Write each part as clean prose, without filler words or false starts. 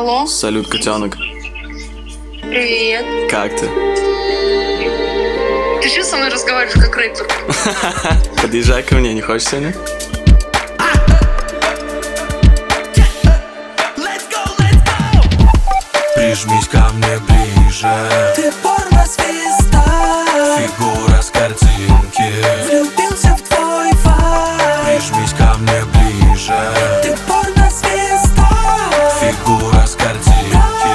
Алло. Салют, котенок. Привет. Как ты? Ты что со мной разговариваешь как рэпер? Подъезжай ко мне, не хочешь сегодня? Прижмись ко мне ближе. Ты порно-звезда, Фигура с картинки. влюбился в твой вайб. Прижмись ко мне ближе. Ты порно-звезда, Фигура с картинки.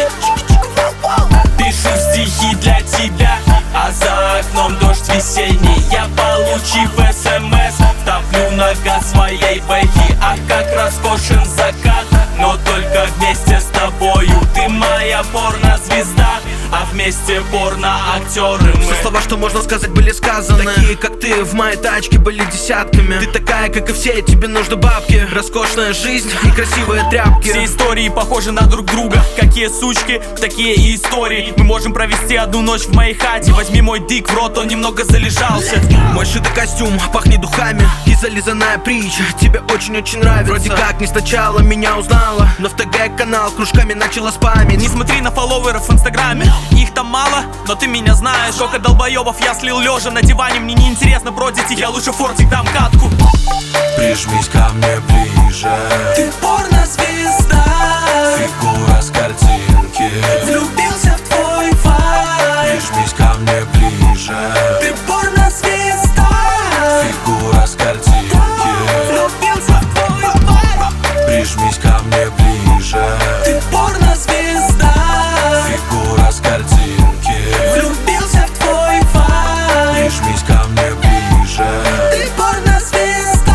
Пишу стихи для тебя, а за окном дождь весенний. Я, получив СМС, топлю нога своей бэхи. Ах, как роскошен закат, но только вместе с тобою. Ты моя порно-звезда, а вместе порно-актеры мы. Все слова, что можно сказать, были сказаны. Такие, как ты, в моей тачке были десятками. Ты такая, как и все, тебе нужны бабки. Роскошная жизнь и красивые тряпки. Все истории похожи на друг друга. Какие сучки, такие и истории. Мы можем провести одну ночь в моей хате. Возьми мой дик в рот, он немного залежался. Мой шитый костюм пахнет духами и зализанная притча тебе очень-очень нравится. Вроде как не сначала меня узнала, но в ТГ канал кружками начала спамить. Не смотри на фолловеров в инстаграме. Их там мало, но ты меня знаешь. Сколько долбоебов я слил лежа на диване. Мне неинтересно бродить их, я лучше фортик дам катку. Прижмись ко мне ближе. ты порно-звезда, Фигура с картинки. влюбился в твой вайб. Прижмись ко мне ближе. Ты порно-звезда, Фигура с картинки. влюбился в твой вайб. Прижмись ко мне ближе. Ты порно-звезда, Фигура с картинки. влюбился в твой вайб. Прижмись ко мне ближе. Ты порно-звезда,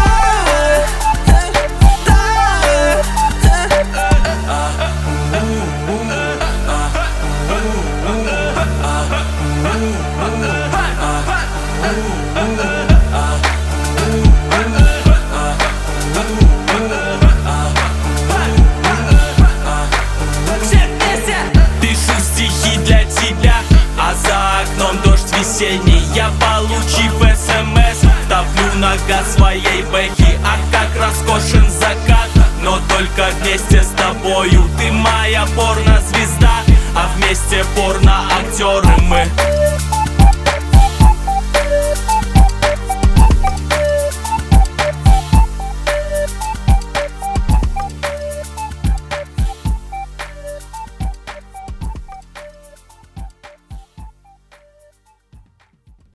Пишу стихи для тебя, а за окном дождь весенний. Я, получив СМС, топлю нога своей бэхи. Ах, как роскошен закат, но только вместе с тобою. Ты моя порно-звезда, а вместе порно-актеры мы.